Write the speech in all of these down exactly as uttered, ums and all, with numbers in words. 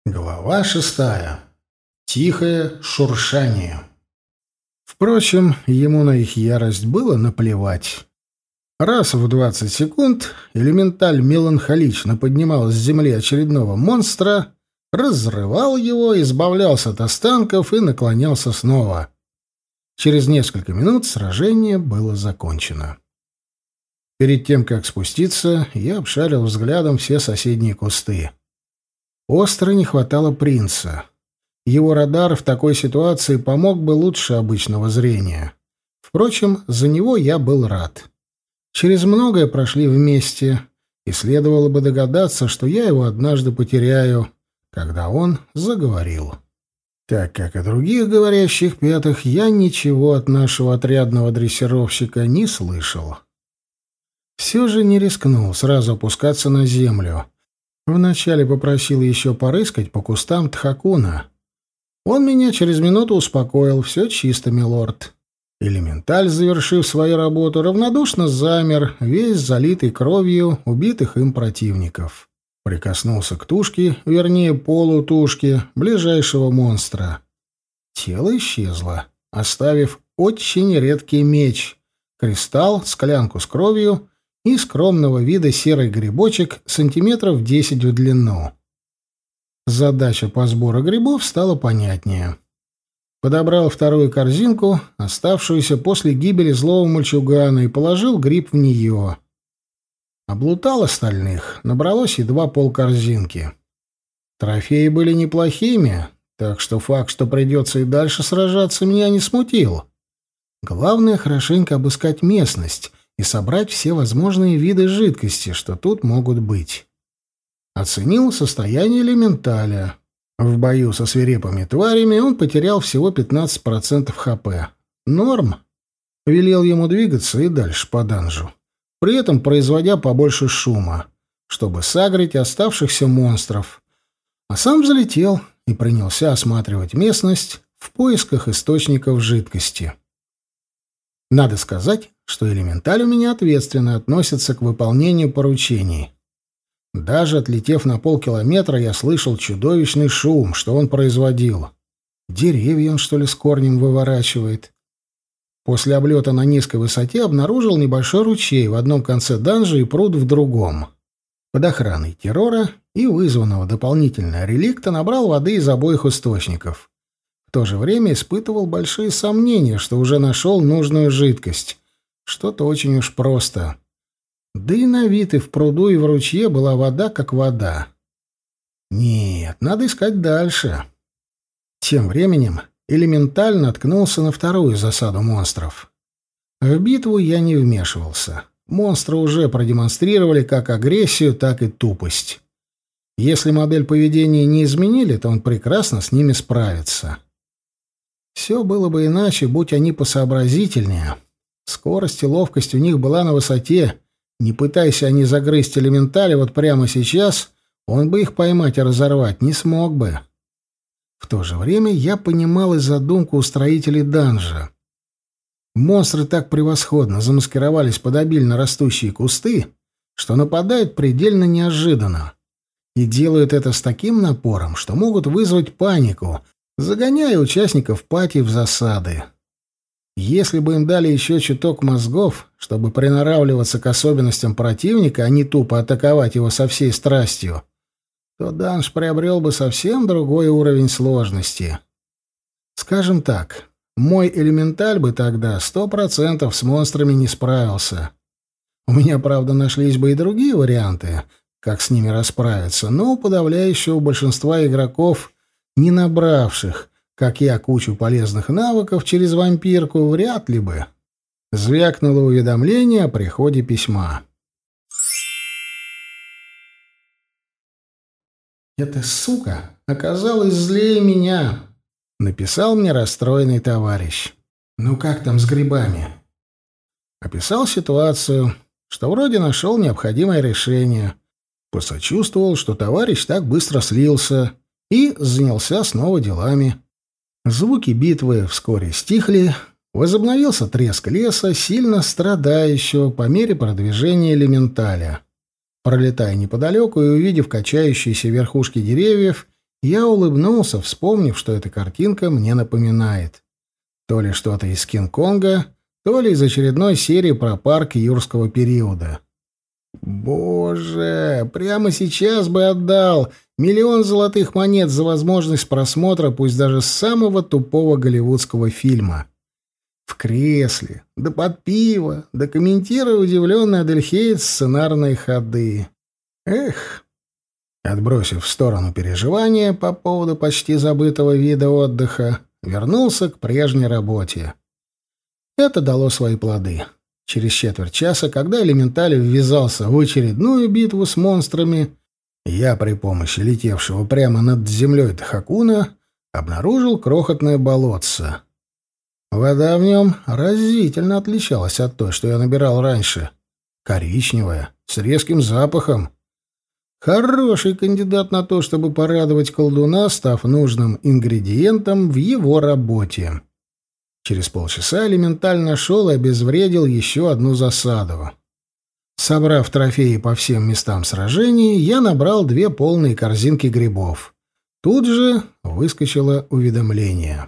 Глава шестая. Тихое шуршание. Впрочем, ему на их ярость было наплевать. Раз в двадцать секунд элементаль меланхолично поднимал с земли очередного монстра, разрывал его, избавлялся от останков и наклонялся снова. Через несколько минут сражение было закончено. Перед тем, как спуститься, я обшарил взглядом все соседние кусты. Остро не хватало принца. Его радар в такой ситуации помог бы лучше обычного зрения. Впрочем, за него я был рад. Через многое прошли вместе, и следовало бы догадаться, что я его однажды потеряю, когда он заговорил. Так как о других говорящих пятых я ничего от нашего отрядного дрессировщика не слышал. Все же не рискнул сразу опускаться на землю. Вначале попросил еще порыскать по кустам тхакуна. Он меня через минуту успокоил. Все чисто, милорд. Элементаль, завершив свою работу, равнодушно замер, весь залитый кровью убитых им противников. Прикоснулся к тушке, вернее, полутушке, ближайшего монстра. Тело исчезло, оставив очень редкий меч, кристалл, склянку с кровью и скромного вида серый грибочек сантиметров десять в длину. Задача по сбору грибов стала понятнее. Подобрал вторую корзинку, оставшуюся после гибели злого мальчугана, и положил гриб в нее. Облутал остальных, набралось едва полкорзинки. Трофеи были неплохими, так что факт, что придется и дальше сражаться, меня не смутил. Главное — хорошенько обыскать местность и собрать все возможные виды жидкости, что тут могут быть. Оценил состояние элементаля. В бою со свирепыми тварями он потерял всего пятнадцать процентов ХП. Норм. Велел ему двигаться и дальше по данжу, при этом производя побольше шума, чтобы сагрить оставшихся монстров. А сам взлетел и принялся осматривать местность в поисках источников жидкости. Надо сказать, что элементаль у меня ответственно относится к выполнению поручений. Даже отлетев на полкилометра, я слышал чудовищный шум, что он производил. Деревья он, что ли, с корнем выворачивает. После облета на низкой высоте обнаружил небольшой ручей в одном конце данжа и пруд в другом. Под охраной террора и вызванного дополнительного реликта набрал воды из обоих источников. В то же время испытывал большие сомнения, что уже нашел нужную жидкость. Что-то очень уж просто. Да и на вид и в пруду, и в ручье была вода как вода. Нет, надо искать дальше. Тем временем элементаль наткнулся на вторую засаду монстров. В битву я не вмешивался. Монстры уже продемонстрировали как агрессию, так и тупость. Если модель поведения не изменили, то он прекрасно с ними справится. Все было бы иначе, будь они посообразительнее. Скорость и ловкость у них была на высоте. Не пытайся они загрызть элементали вот прямо сейчас, он бы их поймать и разорвать не смог бы. В то же время я понимал и задумку устроителей данжа. Монстры так превосходно замаскировались под обильно растущие кусты, что нападают предельно неожиданно. И делают это с таким напором, что могут вызвать панику, загоняя участников пати в засады. Если бы им дали еще чуток мозгов, чтобы приноравливаться к особенностям противника, а не тупо атаковать его со всей страстью, то данж приобрел бы совсем другой уровень сложности. Скажем так, мой элементаль бы тогда сто процентов с монстрами не справился. У меня, правда, нашлись бы и другие варианты, как с ними расправиться, но у подавляющего большинства игроков, не набравших, как я, кучу полезных навыков через вампирку, вряд ли бы. Звякнуло уведомление о приходе письма. «Эта сука оказалась злее меня», — написал мне расстроенный товарищ. «Ну как там с грибами?» Описал ситуацию, что вроде нашел необходимое решение. Посочувствовал, что товарищ так быстро слился, и занялся снова делами. Звуки битвы вскоре стихли, возобновился треск леса, сильно страдающего по мере продвижения элементаля. Пролетая неподалеку и увидев качающиеся верхушки деревьев, Я улыбнулся, вспомнив, что эта картинка мне напоминает. То ли что-то из Кинг-Конга, то ли из очередной серии про парк юрского периода. Боже, прямо сейчас бы отдал миллион золотых монет за возможность просмотра, пусть даже самого тупого голливудского фильма. В кресле, да под пиво, да комментируя удивленный Адельхейд сценарные ходы. Эх! Отбросив в сторону переживания по поводу почти забытого вида отдыха, вернулся к прежней работе. Это дало свои плоды. Через четверть часа, когда элементаль ввязался в очередную битву с монстрами, я при помощи летевшего прямо над землей Тахакуна обнаружил крохотное болотце. Вода в нем разительно отличалась от той, что я набирал раньше. Коричневая, с резким запахом. Хороший кандидат на то, чтобы порадовать колдуна, став нужным ингредиентом в его работе. Через полчаса элементаль нашел и обезвредил еще одну засаду. Собрав трофеи по всем местам сражений, я набрал две полные корзинки грибов. Тут же выскочило уведомление.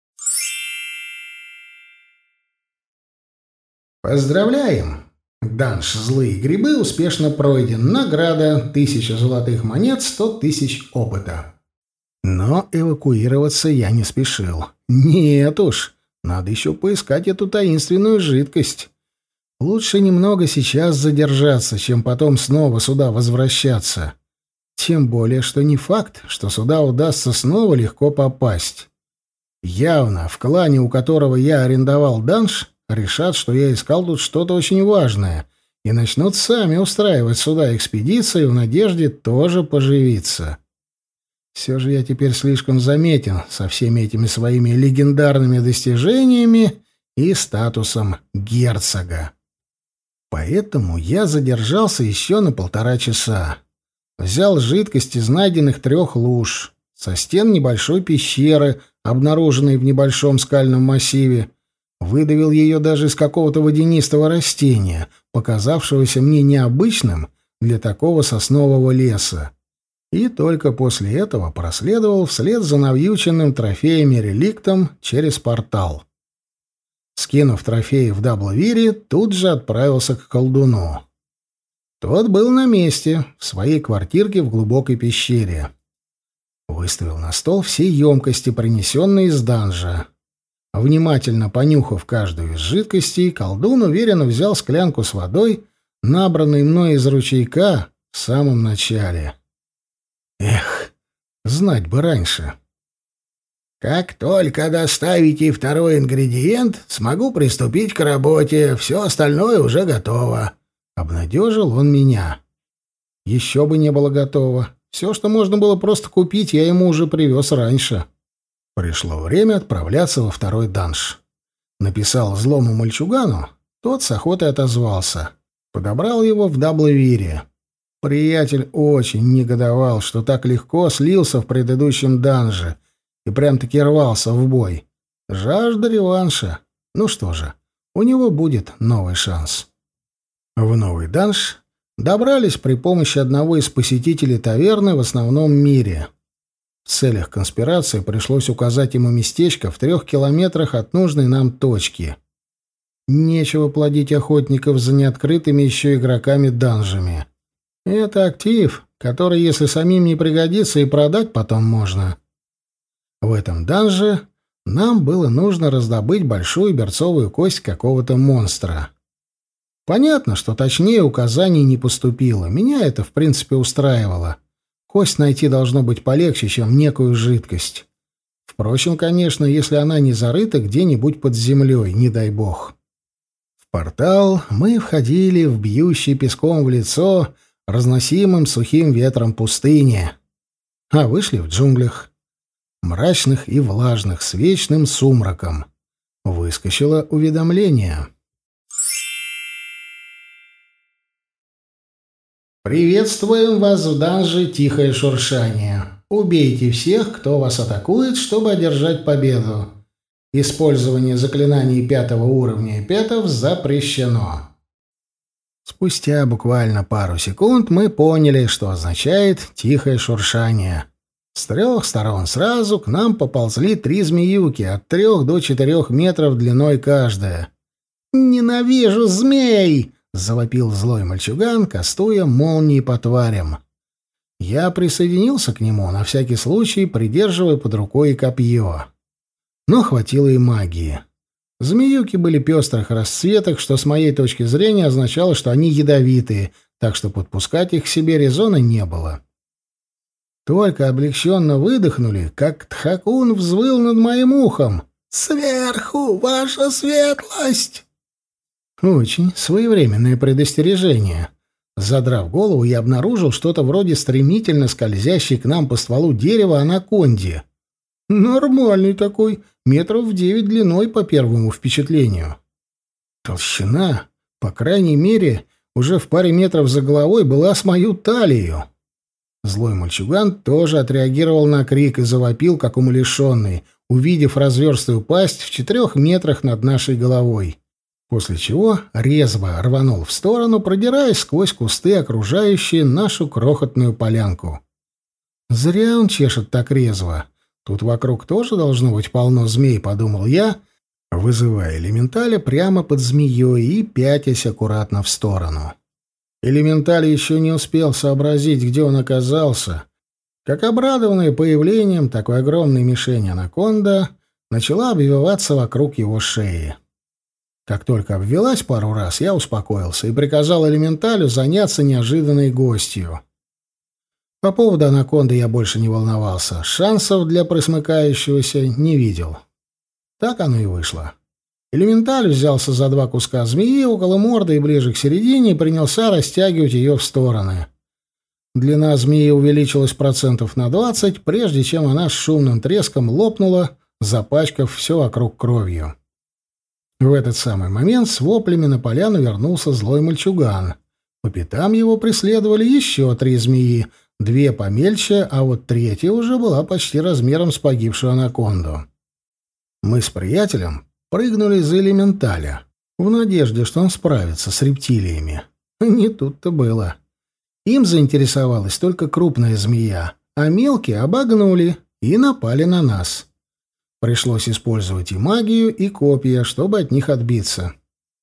Поздравляем! Данж «Злые грибы» успешно пройден. Награда тысяча золотых монет, сто тысяч опыта. Но эвакуироваться я не спешил. Нет уж, надо еще поискать эту таинственную жидкость. Лучше немного сейчас задержаться, чем потом снова сюда возвращаться. Тем более, что не факт, что сюда удастся снова легко попасть. Явно в клане, у которого я арендовал данж, решат, что я искал тут что-то очень важное, и начнут сами устраивать сюда экспедиции в надежде тоже поживиться. Все же я теперь слишком заметен со всеми этими своими легендарными достижениями и статусом герцога. Поэтому я задержался еще на полтора часа. Взял жидкость из найденных трех луж, со стен небольшой пещеры, обнаруженной в небольшом скальном массиве, выдавил ее даже из какого-то водянистого растения, показавшегося мне необычным для такого соснового леса. И только после этого проследовал вслед за навьюченным трофеями-реликтом через портал. Скинув трофеи в Даблвире, тут же отправился к колдуну. Тот был на месте, в своей квартирке в глубокой пещере. Выставил на стол все емкости, принесенные из данжа. Внимательно понюхав каждую из жидкостей, колдун уверенно взял склянку с водой, набранной мной из ручейка в самом начале. Эх, знать бы раньше. «Как только доставите второй ингредиент, смогу приступить к работе, все остальное уже готово», — обнадежил он меня. Еще бы не было готово. Все, что можно было просто купить, я ему уже привез раньше. Пришло время отправляться во второй данж. Написал злому мальчугану, тот с охотой отозвался. Подобрал его в Даблвире. Приятель очень негодовал, что так легко слился в предыдущем данже и прям-таки рвался в бой. Жажда реванша. Ну что же, у него будет новый шанс. В новый данж добрались при помощи одного из посетителей таверны в основном мире. В целях конспирации пришлось указать ему местечко в трех километрах от нужной нам точки. Нечего плодить охотников за неоткрытыми еще игроками-данжами. Это актив, который, если самим не пригодится, и продать потом можно. В этом данже нам было нужно раздобыть большую берцовую кость какого-то монстра. Понятно, что точнее указаний не поступило. Меня это, в принципе, устраивало. Кость найти должно быть полегче, чем некую жидкость. Впрочем, конечно, если она не зарыта где-нибудь под землей, не дай бог. В портал мы входили в бьющий песком в лицо разносимым сухим ветром пустыни, а вышли в джунглях, мрачных и влажных, с вечным сумраком. Выскочило уведомление. «Приветствуем вас в данже «Тихое шуршание». Убейте всех, кто вас атакует, чтобы одержать победу. Использование заклинаний пятого уровня эпетов запрещено». Спустя буквально пару секунд мы поняли, что означает «тихое шуршание». С трех сторон сразу к нам поползли три змеюки от трех до четырех метров длиной каждая. «Ненавижу змей!» — завопил злой мальчуган, кастуя молнии по тварям. Я присоединился к нему, на всякий случай придерживая под рукой копье. Но хватило и магии. Змеюки были пестрых расцветок, что с моей точки зрения означало, что они ядовитые, так что подпускать их к себе резона не было. Только облегченно выдохнули, как Тхакун взвыл над моим ухом. «Сверху, ваша светлость!» Очень своевременное предостережение. Задрав голову, я обнаружил что-то вроде стремительно скользящей к нам по стволу дерева анаконди. Нормальный такой, метров в девять длиной по первому впечатлению. Толщина, по крайней мере, уже в паре метров за головой была с мою талию. Злой мальчуган тоже отреагировал на крик и завопил, как умалишенный, увидев разверстую пасть в четырех метрах над нашей головой. После чего резво рванул в сторону, продираясь сквозь кусты, окружающие нашу крохотную полянку. Зря он чешет так резво. Тут вокруг тоже должно быть полно змей, подумал я, вызывая элементаля прямо под змеей и пятясь аккуратно в сторону. Элементаль еще не успел сообразить, где он оказался, как, обрадованная появлением такой огромной мишени анаконда, начала обвиваться вокруг его шеи. Как только обвелась пару раз, я успокоился и приказал элементалю заняться неожиданной гостью. По поводу анаконды я больше не волновался, шансов для присмыкающегося не видел. Так оно и вышло. Элементаль взялся за два куска змеи около морды и ближе к середине и принялся растягивать ее в стороны. Длина змеи увеличилась процентов на двадцать, прежде чем она с шумным треском лопнула, запачкав все вокруг кровью. В этот самый момент с воплями на поляну вернулся злой мальчуган. По пятам его преследовали еще три змеи, две помельче, а вот третья уже была почти размером с погибшую анаконду. Мы с приятелем прыгнули за элементаля, в надежде, что он справится с рептилиями. Не тут-то было. Им заинтересовалась только крупная змея, а мелкие обогнули и напали на нас. Пришлось использовать и магию, и копья, чтобы от них отбиться.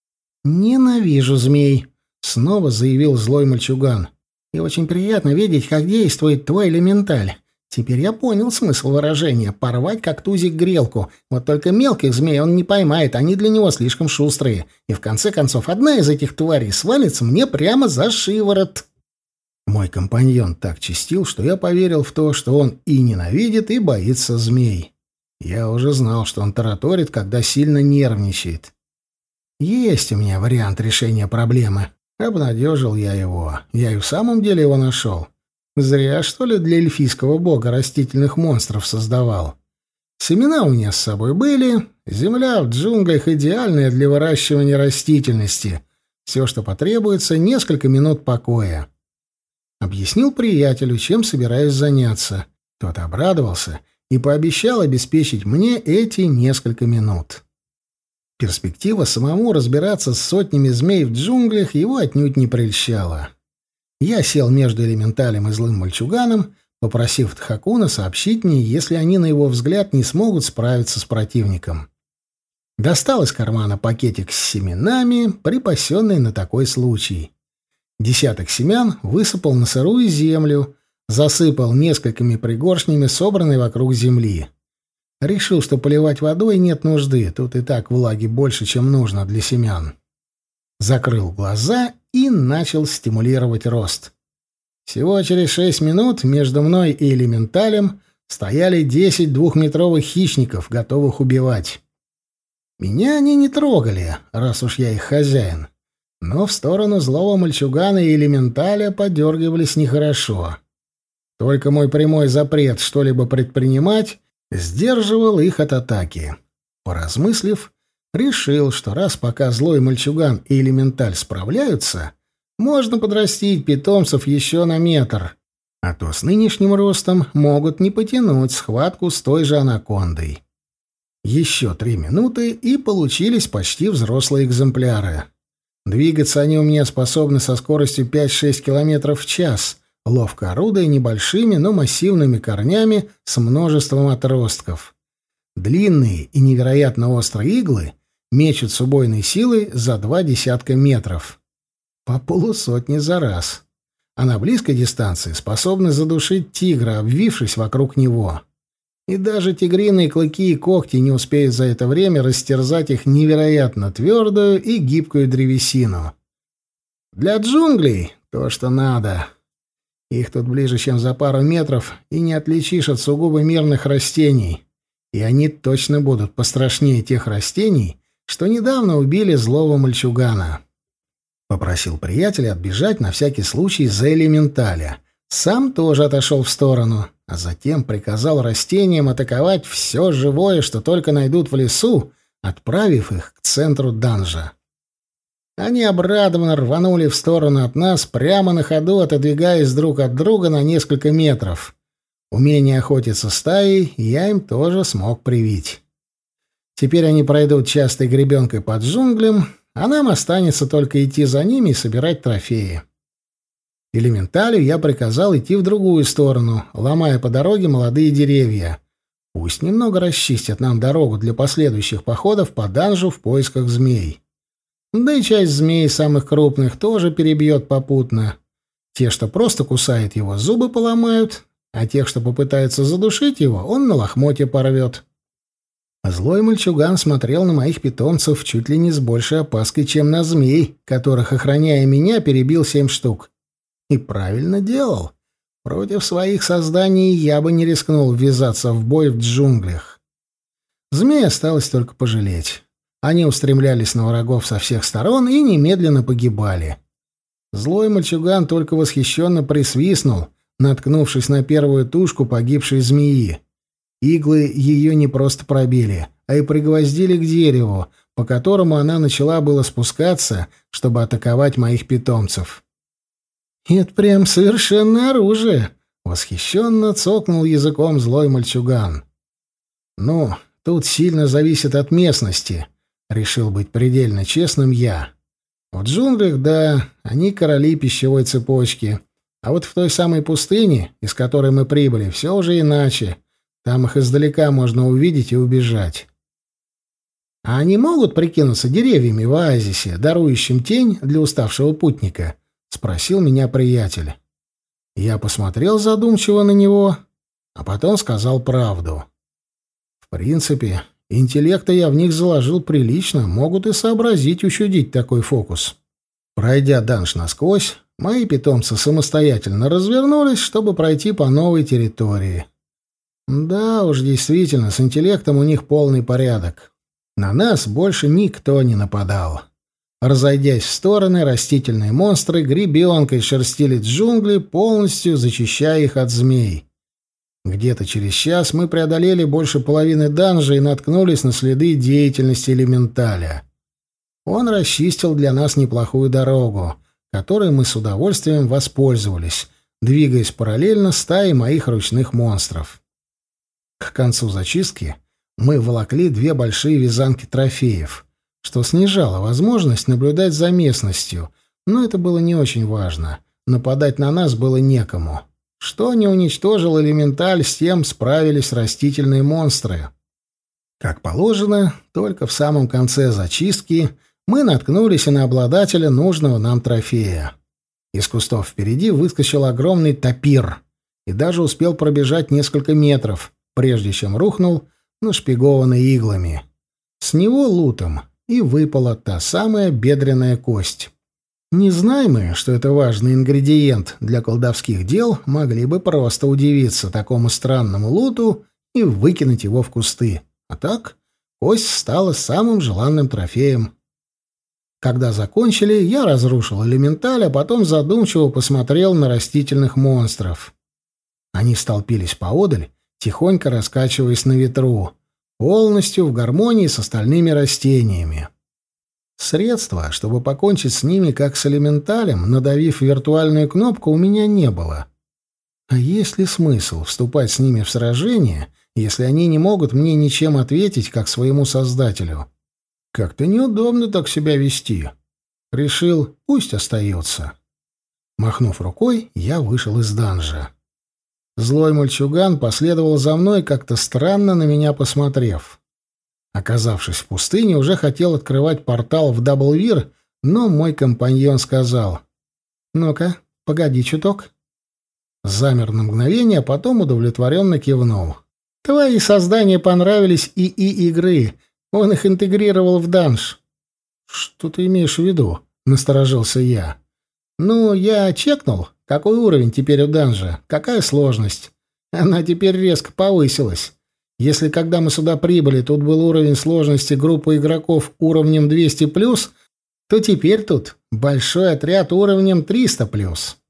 «Ненавижу змей», — снова заявил злой мальчуган. «И очень приятно видеть, как действует твой элементаль. Теперь я понял смысл выражения «порвать как тузик грелку». Вот только мелких змей он не поймает, они для него слишком шустрые. И в конце концов одна из этих тварей свалится мне прямо за шиворот». Мой компаньон так чистил, что я поверил в то, что он и ненавидит, и боится змей. Я уже знал, что он тараторит, когда сильно нервничает. «Есть у меня вариант решения проблемы». Обнадежил я его. Я и в самом деле его нашел. Зря, что ли, для эльфийского бога растительных монстров создавал. Семена у меня с собой были. Земля в джунглях идеальная для выращивания растительности. Все, что потребуется, несколько минут покоя. Объяснил приятелю, чем собираюсь заняться. Тот обрадовался и пообещал обеспечить мне эти несколько минут. Перспектива самому разбираться с сотнями змей в джунглях его отнюдь не прельщала. Я сел между элементалем и злым мальчуганом, попросив Тхакуна сообщить мне, если они, на его взгляд, не смогут справиться с противником. Достал из кармана пакетик с семенами, припасенный на такой случай. Десяток семян высыпал на сырую землю, засыпал несколькими пригоршнями, собранной вокруг земли. Решил, что поливать водой нет нужды, тут и так влаги больше, чем нужно для семян. Закрыл глаза и начал стимулировать рост. Всего через шесть минут между мной и элементалем стояли десять двухметровых хищников, готовых убивать. Меня они не трогали, раз уж я их хозяин, но в сторону злого мальчугана и элементаля подергивались нехорошо. Только мой прямой запрет что-либо предпринимать сдерживал их от атаки. Поразмыслив, решил, что раз пока злой мальчуган и элементаль справляются, можно подрастить питомцев еще на метр, а то с нынешним ростом могут не потянуть схватку с той же анакондой. Еще три минуты, и получились почти взрослые экземпляры. Двигаться они у меня способны со скоростью пять-шесть километров в час, ловко орудуя небольшими, но массивными корнями с множеством отростков. Длинные и невероятно острые иглы мечут с убойной силой за два десятка метров. По полусотни за раз. А на близкой дистанции способны задушить тигра, обвившись вокруг него. И даже тигриные клыки и когти не успеют за это время растерзать их невероятно твердую и гибкую древесину. Для джунглей то, что надо. Их тут ближе, чем за пару метров, и не отличишь от сугубо мирных растений. И они точно будут пострашнее тех растений, что недавно убили злого мальчугана. Попросил приятеля отбежать на всякий случай за элементаля. Сам тоже отошел в сторону, а затем приказал растениям атаковать все живое, что только найдут в лесу, отправив их к центру данжа. Они обрадованно рванули в сторону от нас, прямо на ходу отодвигаясь друг от друга на несколько метров. Умение охотиться стаей я им тоже смог привить. Теперь они пройдут частой гребенкой под джунглям, а нам останется только идти за ними и собирать трофеи. Элементалю я приказал идти в другую сторону, ломая по дороге молодые деревья. Пусть немного расчистят нам дорогу для последующих походов по данжу в поисках змей. Да и часть змей, самых крупных, тоже перебьет попутно. Те, что просто кусают его, зубы поломают, а тех, что попытаются задушить его, он на лохмотья порвет. Злой мальчуган смотрел на моих питомцев чуть ли не с большей опаской, чем на змей, которых, охраняя меня, перебил семь штук. И правильно делал. Против своих созданий я бы не рискнул ввязаться в бой в джунглях. Змей осталось только пожалеть. Они устремлялись на врагов со всех сторон и немедленно погибали. Злой мальчуган только восхищенно присвистнул, наткнувшись на первую тушку погибшей змеи. Иглы ее не просто пробили, а и пригвоздили к дереву, по которому она начала было спускаться, чтобы атаковать моих питомцев. «Это прям совершенное оружие!» — восхищенно цокнул языком злой мальчуган. «Ну, тут сильно зависит от местности», — решил быть предельно честным я. «В джунглях, да, они короли пищевой цепочки, а вот в той самой пустыне, из которой мы прибыли, все уже иначе. Там их издалека можно увидеть и убежать». «А они могут прикинуться деревьями в оазисе, дарующим тень для уставшего путника?» — спросил меня приятель. Я посмотрел задумчиво на него, а потом сказал правду. В принципе, интеллекта я в них заложил прилично, могут и сообразить учудить такой фокус. Пройдя данж насквозь, мои питомцы самостоятельно развернулись, чтобы пройти по новой территории. Да уж, действительно, с интеллектом у них полный порядок. На нас больше никто не нападал. Разойдясь в стороны, растительные монстры гребенкой шерстили джунгли, полностью зачищая их от змей. Где-то через час мы преодолели больше половины данжа и наткнулись на следы деятельности элементаля. Он расчистил для нас неплохую дорогу, которой мы с удовольствием воспользовались, двигаясь параллельно стае моих ручных монстров. К концу зачистки мы волокли две большие вязанки трофеев, что снижало возможность наблюдать за местностью, но это было не очень важно. Нападать на нас было некому. Что не уничтожил элементаль, с тем справились растительные монстры. Как положено, только в самом конце зачистки мы наткнулись и на обладателя нужного нам трофея. Из кустов впереди выскочил огромный тапир и даже успел пробежать несколько метров, прежде чем рухнул, нашпигованный иглами. С него лутом и выпала та самая бедренная кость. Не зная мы, что это важный ингредиент для колдовских дел, могли бы просто удивиться такому странному луту и выкинуть его в кусты. А так, кость стала самым желанным трофеем. Когда закончили, я разрушил элементаль, а потом задумчиво посмотрел на растительных монстров. Они столпились поодаль, тихонько раскачиваясь на ветру, полностью в гармонии с остальными растениями. Средства, чтобы покончить с ними как с элементалем, надавив виртуальную кнопку, у меня не было. А есть ли смысл вступать с ними в сражение, если они не могут мне ничем ответить, как своему создателю? Как-то неудобно так себя вести. Решил, пусть остается. Махнув рукой, я вышел из данжа. Злой мальчуган последовал за мной, как-то странно на меня посмотрев. Оказавшись в пустыне, уже хотел открывать портал в Даблвир, но мой компаньон сказал: «Ну-ка, погоди чуток». Замер на мгновение, а потом удовлетворенно кивнул. «Твои создания понравились ИИ-игры. Он их интегрировал в данж». «Что ты имеешь в виду?» — насторожился я. «Ну, я чекнул, какой уровень теперь у данжа, какая сложность. Она теперь резко повысилась. Если когда мы сюда прибыли, тут был уровень сложности группы игроков уровнем двести плюс, то теперь тут большой отряд уровнем триста плюс».